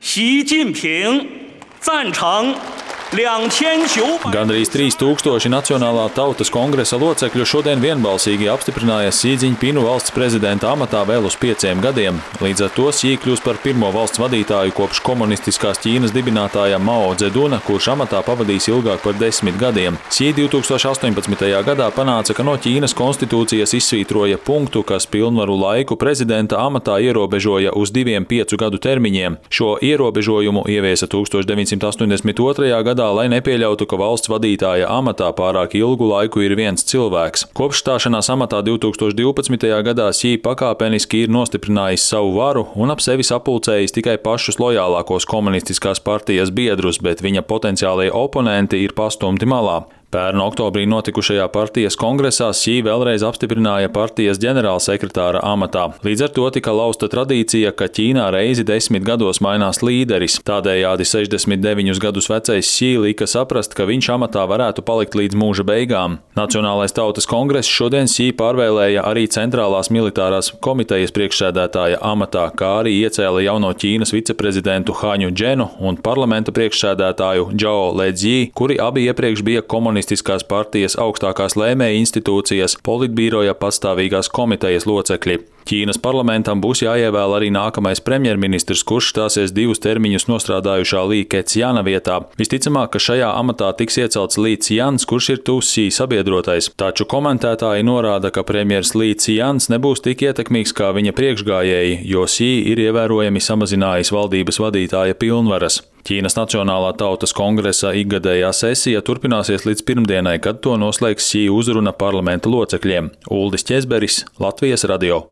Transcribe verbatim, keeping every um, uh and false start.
习近平赞成。 Gandrīz trīs tūkstoši Nacionālā tautas kongresa locekļu šodien vienbalsīgi apstiprināja Si Džiņpinu valsts prezidenta amatā vēl uz pieciem gadiem. Līdz ar to Si kļūs par pirmo valsts vadītāju kopš komunistiskās Ķīnas dibinātāja Mao Dzeduna, kurš amatā pavadīs ilgāk par desmit gadiem. Si divtūkstoš astoņpadsmitajā gadā panāca, ka no Ķīnas konstitūcijas izsvītroja punktu, kas pilnvaru laiku prezidenta amatā ierobežoja uz diviem piecu gadu termiņiem. Šo ierobežojumu ieviesa tūkstoš deviņsimt astoņdesmit otrajā gadā, lai nepieļautu, ka valsts vadītāja amatā pārāk ilgu laiku ir viens cilvēks. Kopš stāšanās amatā divtūkstoš divpadsmitajā gadā Si pakāpeniski ir nostiprinājis savu varu un ap sevi sapulcējis tikai pašus lojālākos komunistiskās partijas biedrus, bet viņa potenciālie oponenti ir pastumti malā. Pērn oktobrī notikušajā partijas kongresā Si vēlreiz apstiprināja partijas ģenerālsekretāra amatā. Līdz ar to tika lausta tradīcija, ka Ķīnā reizi desmit gados mainās līderis. Tādējādi sešdesmit deviņus gadus vecais Si lika saprast, ka viņš amatā varētu palikt līdz mūža beigām. Nacionālais tautas kongress šodien Si pārvēlēja arī Centrālās militārās komitejas priekšsēdētāja amatā, kā arī iecēla jauno Ķīnas viceprezidentu Haņu Dženu un parlamenta priekšsēdētāju Džao Ledzji, kuri abi iepriekš bija komunistiskās Komunistiskās partijas augstākās lēmēja institūcijas politbīroja pastāvīgās komitejas locekļi. Ķīnas parlamentam būs jāievēl arī nākamais premjerministrs, kurš stāsies divus termiņus nostrādājušā Lī Kecjana vietā. Visticamāk, ka šajā amatā tiks iecelts Lī Cjans, kurš ir tuvs Si sabiedrotais. Taču komentētāji norāda, ka premjers Lī Cjans nebūs tik ietekmīgs kā viņa priekšgājēji, jo Si ir ievērojami samazinājis valdības vadītāja pilnvaras. Ķīnas Nacionālā tautas kongresa ikgadējā sesija turpināsies līdz pirmdienai, kad to noslēgs Si uzruna parlamenta locekļiem. Uldis Ķezberis, Latvijas radio.